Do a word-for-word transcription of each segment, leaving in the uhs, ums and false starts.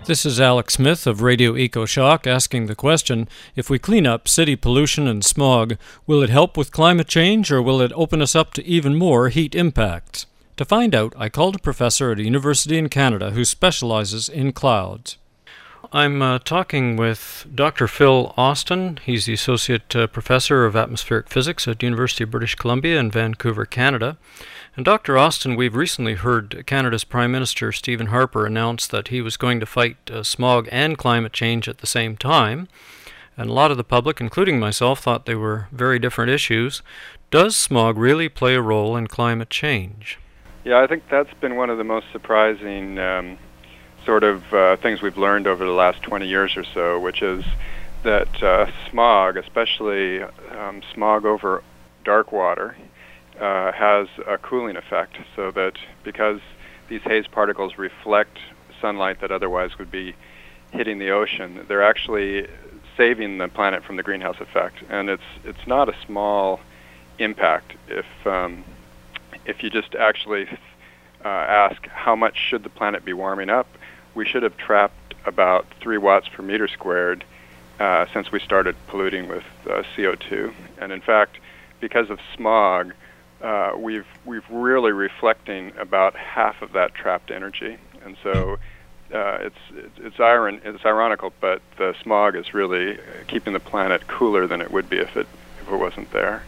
This is Alex Smith of Radio EcoShock asking the question, if we clean up city pollution and smog, will it help with climate change or will it open us up to even more heat impacts? To find out, I called a professor at a university in Canada who specializes in clouds. I'm uh, talking with Doctor Phil Austin. He's the Associate uh, Professor of Atmospheric Physics at the University of British Columbia in Vancouver, Canada. And Doctor Austin, we've recently heard Canada's Prime Minister Stephen Harper announce that he was going to fight uh, smog and climate change at the same time. And a lot of the public, including myself, thought they were very different issues. Does smog really play a role in climate change? Yeah, I think that's been one of the most surprising um, sort of uh, things we've learned over the last twenty years or so, which is that uh, smog, especially um, smog over dark water, uh, has a cooling effect, so that because these haze particles reflect sunlight that otherwise would be hitting the ocean, they're actually saving the planet from the greenhouse effect. And it's it's not a small impact. If um, if you just actually uh, ask how much should the planet be warming up, we should have trapped about three watts per meter squared uh, since we started polluting with uh, C O two. And in fact, because of smog, uh, we've we've really reflecting about half of that trapped energy. And so uh, it's it's it's, iron, it's ironical, but the smog is really keeping the planet cooler than it would be if it if it wasn't there.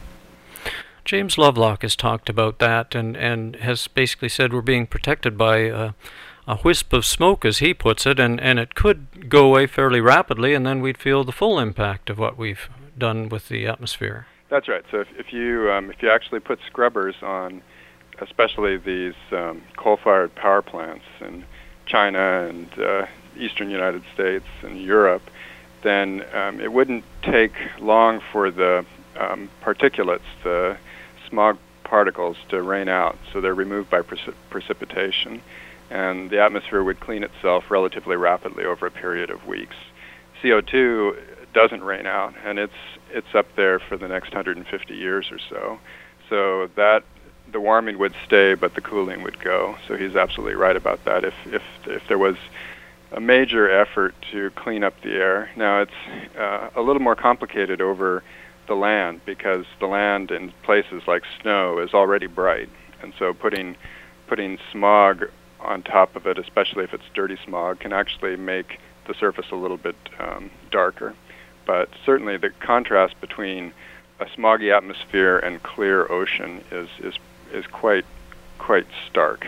James Lovelock has talked about that and, and has basically said we're being protected by uh, a wisp of smoke, as he puts it, and, and it could go away fairly rapidly, and then we'd feel the full impact of what we've done with the atmosphere. That's right. So if, if you um, if you actually put scrubbers on, especially these um, coal-fired power plants in China and uh, eastern United States and Europe, then um, it wouldn't take long for the um, particulates, the smog particles, to rain out. So they're removed by precip- precipitation. And the atmosphere would clean itself relatively rapidly over a period of weeks. C O two doesn't rain out, and it's it's up there for the next one hundred fifty years or so. So that the warming would stay, but the cooling would go. So he's absolutely right about that. If if if there was a major effort to clean up the air, now it's uh, a little more complicated over the land, because the land in places like snow is already bright, and so putting putting smog on top of it, especially if it's dirty smog, can actually make the surface a little bit um, darker. But certainly the contrast between a smoggy atmosphere and clear ocean is is is quite quite stark.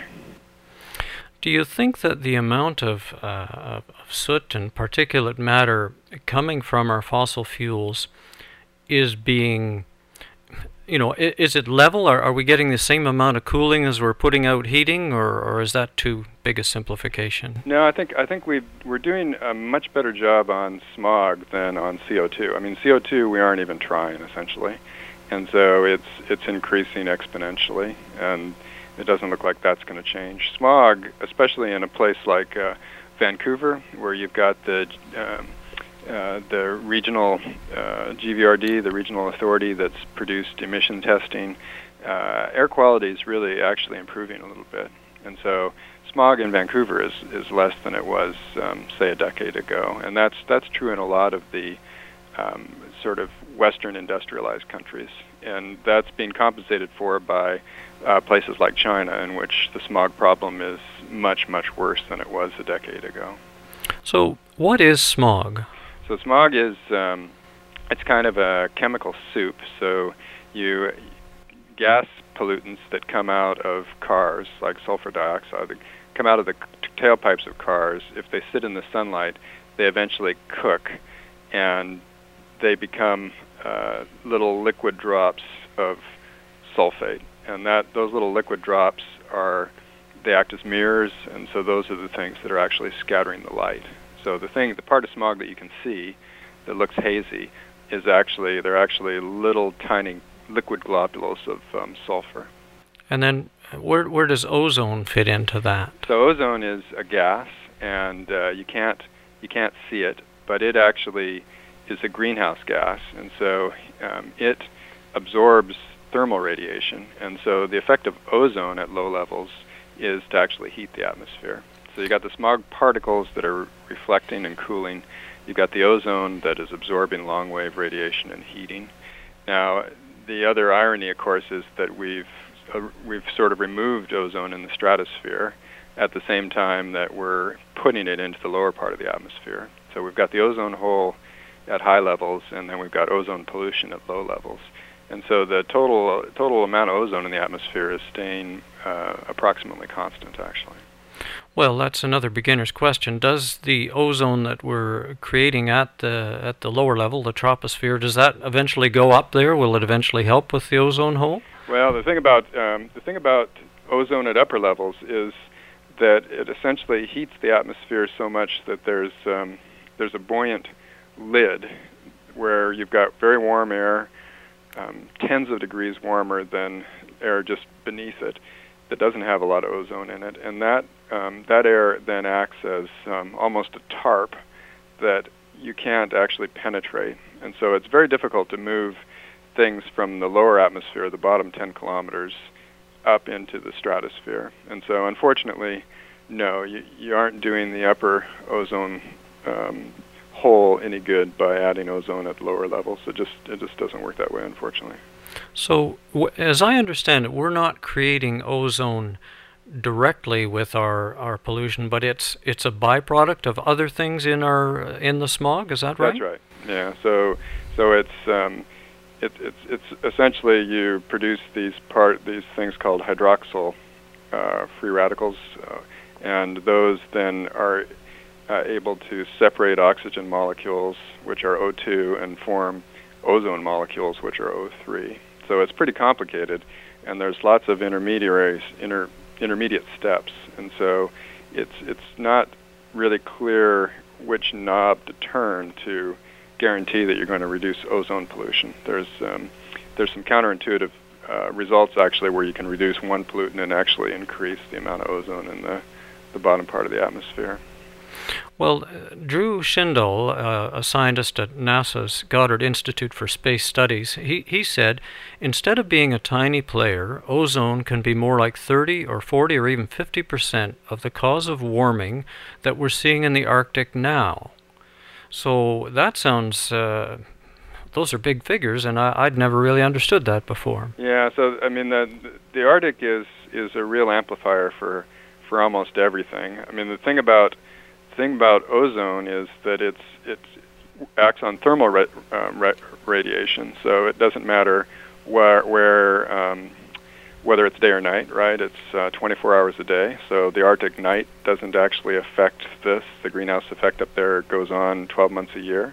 Do you think that the amount of, uh, of soot and particulate matter coming from our fossil fuels is being, you know, is it level? Are, are we getting the same amount of cooling as we're putting out heating, or, or is that too big a simplification? No, I think I think we we're doing a much better job on smog than on C O two. I mean, C O two we aren't even trying, essentially, and so it's it's increasing exponentially, and it doesn't look like that's going to change. Smog, especially in a place like uh, Vancouver, where you've got the um, Uh, the regional uh, G V R D, the regional authority that's produced emission testing, uh, air quality is really actually improving a little bit. And so smog in Vancouver is, is less than it was, um, say, a decade ago. And that's that's true in a lot of the um, sort of Western industrialized countries. And that's being compensated for by uh, places like China, in which the smog problem is much, much worse than it was a decade ago. So what is smog? So smog is, um, it's kind of a chemical soup. So you, gas pollutants that come out of cars, like sulfur dioxide, that come out of the tailpipes of cars, if they sit in the sunlight, they eventually cook, and they become uh, little liquid drops of sulfate. And that those little liquid drops are, they act as mirrors, and so those are the things that are actually scattering the light. So the thing, the part of smog that you can see that looks hazy is actually, they're actually little tiny liquid globules of um, sulfur. And then where where does ozone fit into that? So ozone is a gas, and uh, you can't you can't see it, but it actually is a greenhouse gas, and so um, it absorbs thermal radiation. And so the effect of ozone at low levels is to actually heat the atmosphere. So you got the smog particles that are reflecting and cooling. You've got the ozone that is absorbing long-wave radiation and heating. Now, the other irony, of course, is that we've uh, we've sort of removed ozone in the stratosphere at the same time that we're putting it into the lower part of the atmosphere. So we've got the ozone hole at high levels, and then we've got ozone pollution at low levels. And so the total total amount of ozone in the atmosphere is staying uh, approximately constant, actually. Well, that's another beginner's question. Does the ozone that we're creating at the at the lower level, the troposphere, does that eventually go up there? Will it eventually help with the ozone hole? Well, the thing about um, the thing about ozone at upper levels is that it essentially heats the atmosphere so much that there's um, there's a buoyant lid where you've got very warm air, um, tens of degrees warmer than air just beneath it, that doesn't have a lot of ozone in it, and that um, that air then acts as um, almost a tarp that you can't actually penetrate, and so it's very difficult to move things from the lower atmosphere, the bottom ten kilometers, up into the stratosphere. And so, unfortunately, no, you, you aren't doing the upper ozone um, hole any good by adding ozone at lower levels. It just it just doesn't work that way, unfortunately. So, w- as I understand it, we're not creating ozone directly with our, our pollution, but it's it's a byproduct of other things in our in the smog. Is that right? That's right. Yeah. So so it's um, it, it's it's essentially you produce these part these things called hydroxyl uh, free radicals, uh, and those then are uh, able to separate oxygen molecules, which are O two, and form ozone molecules, which are O three. So it's pretty complicated, and there's lots of intermediaries, inter, intermediate steps, and so it's it's not really clear which knob to turn to guarantee that you're going to reduce ozone pollution. There's um, there's some counterintuitive uh, results actually where you can reduce one pollutant and actually increase the amount of ozone in the, the bottom part of the atmosphere. Well, uh, Drew Shindle, uh, a scientist at NASA's Goddard Institute for Space Studies, he, he said, instead of being a tiny player, ozone can be more like thirty or forty or even fifty percent of the cause of warming that we're seeing in the Arctic now. So that sounds, uh, those are big figures, and I, I'd never really understood that before. Yeah, so, I mean, the, the Arctic is, is a real amplifier for, for almost everything. I mean, the thing about thing about ozone is that it's it acts on thermal ra- um, ra- radiation, so it doesn't matter where where um, whether it's day or night, right? It's uh, twenty-four hours a day, so the Arctic night doesn't actually affect this. The greenhouse effect up there goes on twelve months a year,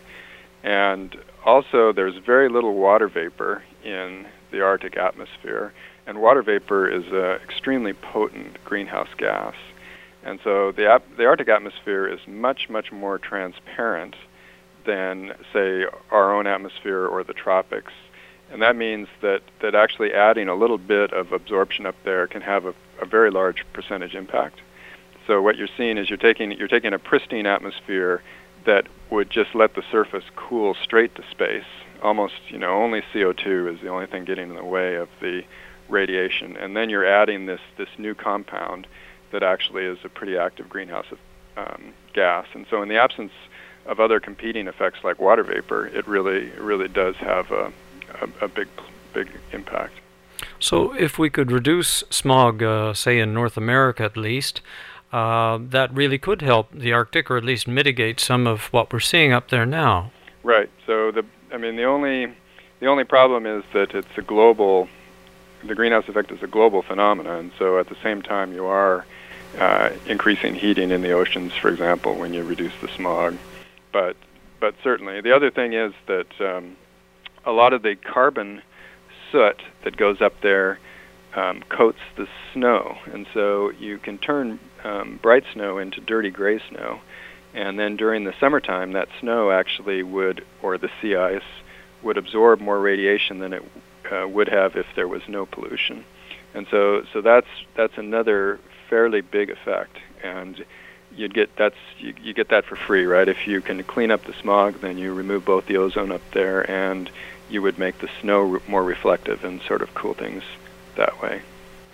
and also there's very little water vapor in the Arctic atmosphere, and water vapor is an extremely potent greenhouse gas. And so the ap- the Arctic atmosphere is much, much more transparent than, say, our own atmosphere or the tropics. And that means that, that actually adding a little bit of absorption up there can have a, a very large percentage impact. So what you're seeing is you're taking you're taking a pristine atmosphere that would just let the surface cool straight to space. Almost, you know, only C O two is the only thing getting in the way of the radiation. And then you're adding this, this new compound that actually is a pretty active greenhouse um, gas. And so in the absence of other competing effects like water vapor, it really it really does have a, a, a big big impact. So if we could reduce smog, uh, say in North America at least, uh, that really could help the Arctic, or at least mitigate some of what we're seeing up there now. Right. So the I mean the only the only problem is that it's a global the greenhouse effect is a global phenomenon, and so at the same time you are Uh, increasing heating in the oceans, for example, when you reduce the smog. But but certainly, the other thing is that um, a lot of the carbon soot that goes up there um, coats the snow, and so you can turn um, bright snow into dirty gray snow, and then during the summertime, that snow actually would, or the sea ice, would absorb more radiation than it uh, would have if there was no pollution. And so so that's that's another fairly big effect, and you'd get that's you, you get that for free, right? If you can clean up the smog, then you remove both the ozone up there, and you would make the snow re- more reflective and sort of cool things that way.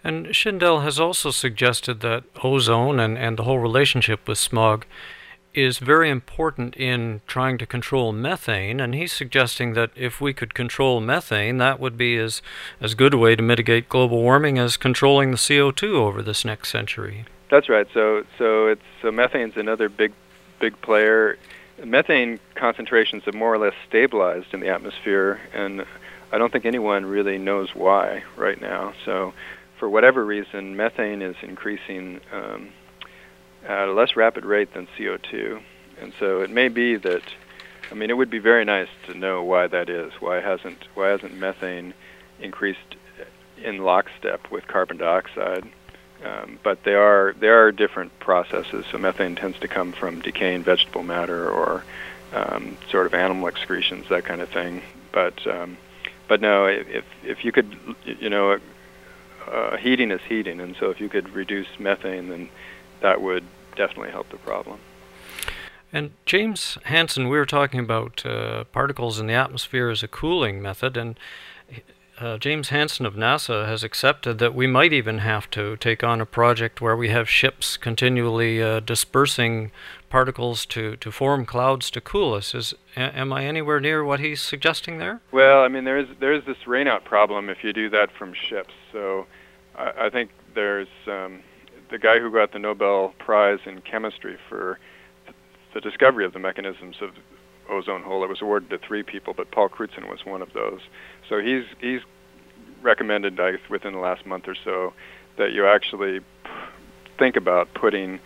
And Schindel has also suggested that ozone and, and the whole relationship with smog is very important in trying to control methane, and he's suggesting that if we could control methane, that would be as, as good a way to mitigate global warming as controlling the C O two over this next century. That's right. So so it's so methane's another big big player. Methane concentrations have more or less stabilized in the atmosphere, and I don't think anyone really knows why right now. So for whatever reason, methane is increasing um, at a less rapid rate than C O two. And so it may be that, I mean, it would be very nice to know why that is. Why hasn't why hasn't methane increased in lockstep with carbon dioxide? Um, but they are there are different processes. So methane tends to come from decaying vegetable matter or um, sort of animal excretions, that kind of thing. But um, but no, if if you could, you know, uh, heating is heating, and so if you could reduce methane, then that would definitely help the problem. And James Hansen, we were talking about uh, particles in the atmosphere as a cooling method, and uh, James Hansen of NASA has accepted that we might even have to take on a project where we have ships continually uh, dispersing particles to, to form clouds to cool us. Is a- am I anywhere near what he's suggesting there? Well, I mean, there's there's this rainout problem if you do that from ships. So I, I think there's um, the guy who got the Nobel Prize in chemistry for th- the discovery of the mechanisms of the ozone hole. It was awarded to three people, but Paul Crutzen was one of those. So he's he's recommended, I guess, within the last month or so, that you actually p- think about putting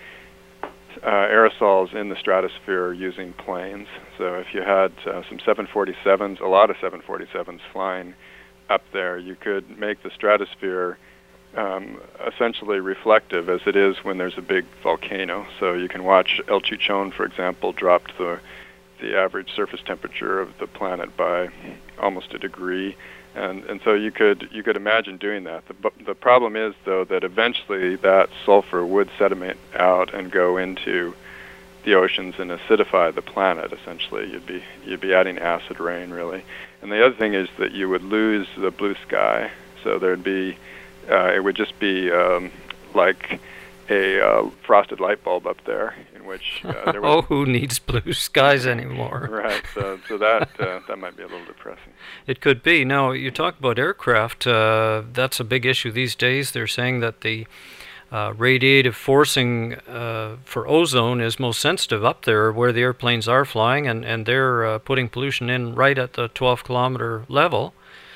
uh, aerosols in the stratosphere using planes. So if you had uh, some seven forty-sevens, a lot of seven forty-sevens flying up there, you could make the stratosphere um, essentially reflective as it is when there's a big volcano. So you can watch El Chichon, for example, dropped the the average surface temperature of the planet by almost a degree, and and so you could you could imagine doing that. The the problem is, though, that eventually that sulfur would sediment out and go into the oceans and acidify the planet. Essentially, you'd be you'd be adding acid rain, really. And the other thing is that you would lose the blue sky. So there'd be uh, it would just be um, like a uh, frosted light bulb up there, in which uh, there was oh, who needs blue skies anymore? Right, so so that uh, that might be a little depressing. It could be. Now, you talk about aircraft. Uh, that's a big issue these days. They're saying that the uh, radiative forcing uh, for ozone is most sensitive up there where the airplanes are flying, and, and they're uh, putting pollution in right at the twelve kilometer level.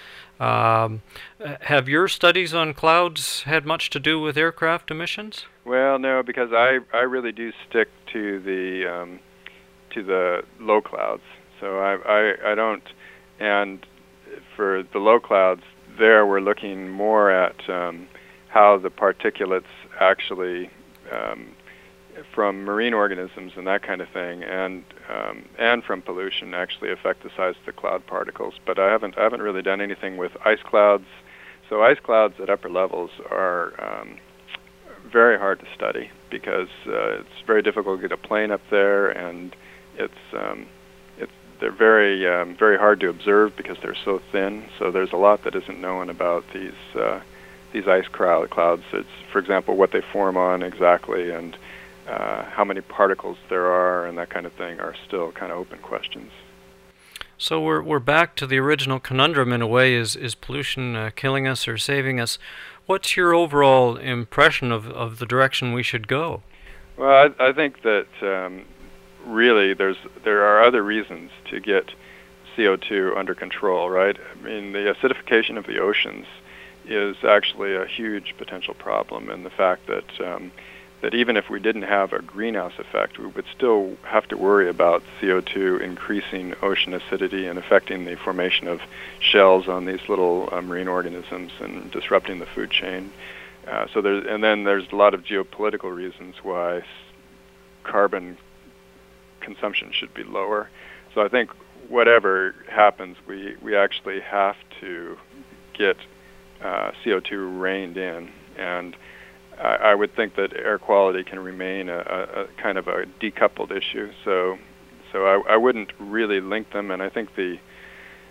Um, have your studies on clouds had much to do with aircraft emissions? Well, no, because I, I really do stick to the um, to the low clouds. So I, I I don't, and for the low clouds, there we're looking more at um, how the particulates actually um, from marine organisms and that kind of thing, and um, and from pollution actually affect the size of the cloud particles. But I haven't I haven't really done anything with ice clouds. So ice clouds at upper levels are um, very hard to study because uh, it's very difficult to get a plane up there, and it's um, it's they're very um, very hard to observe because they're so thin. So there's a lot that isn't known about these uh, these ice crowd clouds. It's, for example, what they form on exactly, and uh, how many particles there are, and that kind of thing are still kind of open questions. So we're we're back to the original conundrum in a way. Is is pollution uh, killing us or saving us? What's your overall impression of, of the direction we should go? Well, I, I think that um, really there's there are other reasons to get C O two under control, right? I mean, the acidification of the oceans is actually a huge potential problem, and the fact that um, that even if we didn't have a greenhouse effect, we would still have to worry about C O two increasing ocean acidity and affecting the formation of shells on these little uh, marine organisms and disrupting the food chain. Uh, so there's, and then there's a lot of geopolitical reasons why s- carbon consumption should be lower. So I think whatever happens, we, we actually have to get uh, C O two reined in, and I, I would think that air quality can remain a, a, a kind of a decoupled issue. So, so I, I wouldn't really link them, and I think the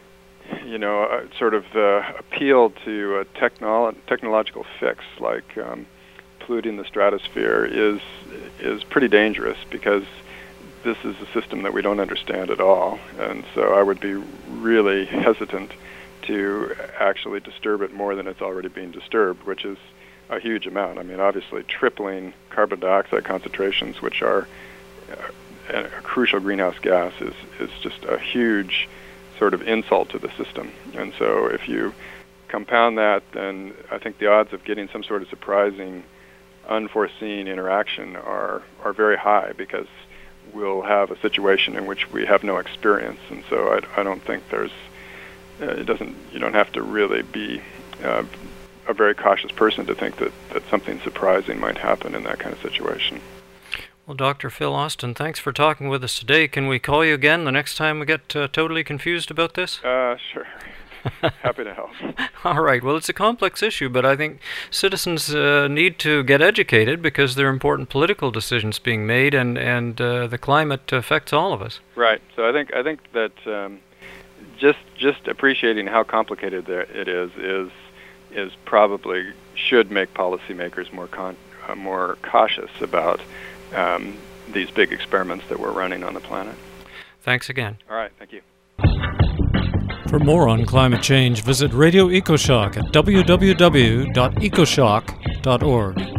you know, uh, sort of the appeal to a technolo- technological fix like um, polluting the stratosphere is is pretty dangerous, because this is a system that we don't understand at all, and so I would be really hesitant to actually disturb it more than it's already being disturbed, which is a huge amount. I mean, obviously, tripling carbon dioxide concentrations, which are uh, a crucial greenhouse gas, is, is just a huge sort of insult to the system. And so if you compound that, then I think the odds of getting some sort of surprising, unforeseen interaction are, are very high, because we'll have a situation in which we have no experience. And so I, I don't think there's Uh, it doesn't. You don't have to really be uh, a very cautious person to think that, that something surprising might happen in that kind of situation. Well, Doctor Phil Austin, thanks for talking with us today. Can we call you again the next time we get uh, totally confused about this? Uh, sure. Happy to help. All right. Well, it's a complex issue, but I think citizens uh, need to get educated, because there are important political decisions being made, and and uh, the climate affects all of us. Right. So I think I think that. Um, Just just appreciating how complicated there it is is is probably should make policymakers more con, uh, more cautious about um, these big experiments that we're running on the planet. Thanks again. All right, thank you. For more on climate change, visit Radio EcoShock at w w w dot ecoshock dot org.